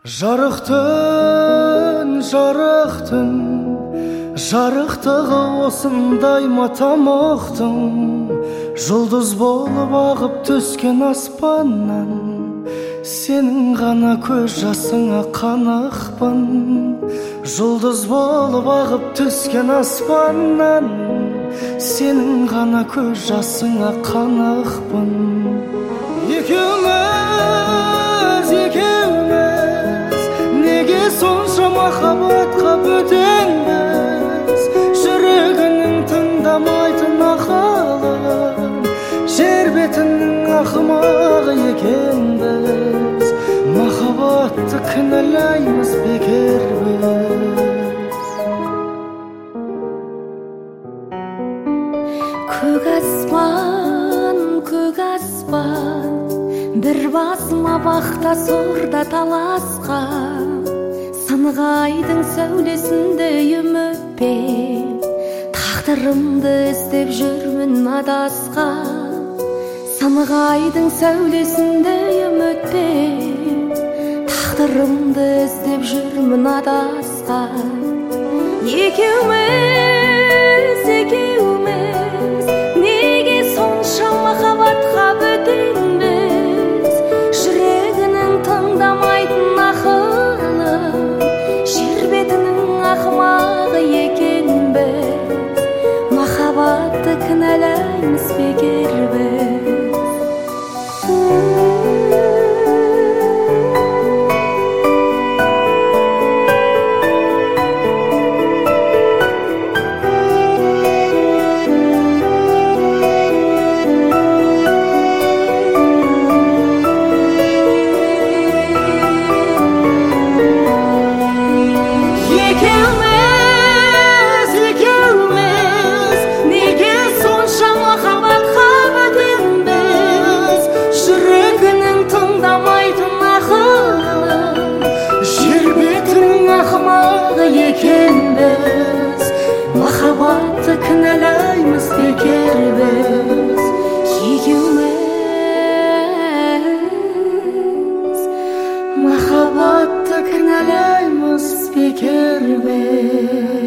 Жарықтың жарықтығы осындай ма тамұқтың, жұлдыз болып ағып түскен аспаннан, сенің ғана көз жасыңа қанықпын. Жұлдыз болып ағып түскен аспаннан, сенің ғана көз жасыңа қанықпын. Екеуміз неге сонша махаббатқа бөтенбіз? Жүрегінің тыңдамайтын ақылын, жер бетінің ақымағы екенбіз. Махаббатты кінәлаймыз бекер біз. Көк аспан, бір басыма бақта сорда таласқан, сынғайдың сәулесінде үмітпен тағдырымды іздеп жүрмін адасқан. Сынғайдың сәулесінде үмітпен тағдырымды іздеп жүрмін адасқан. Екеуміз неге сонша махаббатқа бөтенбіз? Жүрегінің тыңдамайтын ақылын, жер бетінің ақымағы екенбіз. Махаббатты кінәлаймыз бекер біз. Екенбіз, махаббатты кінәлаймыз бекер біз. Екеуміз махаббатты кінәлаймыз бекер біз.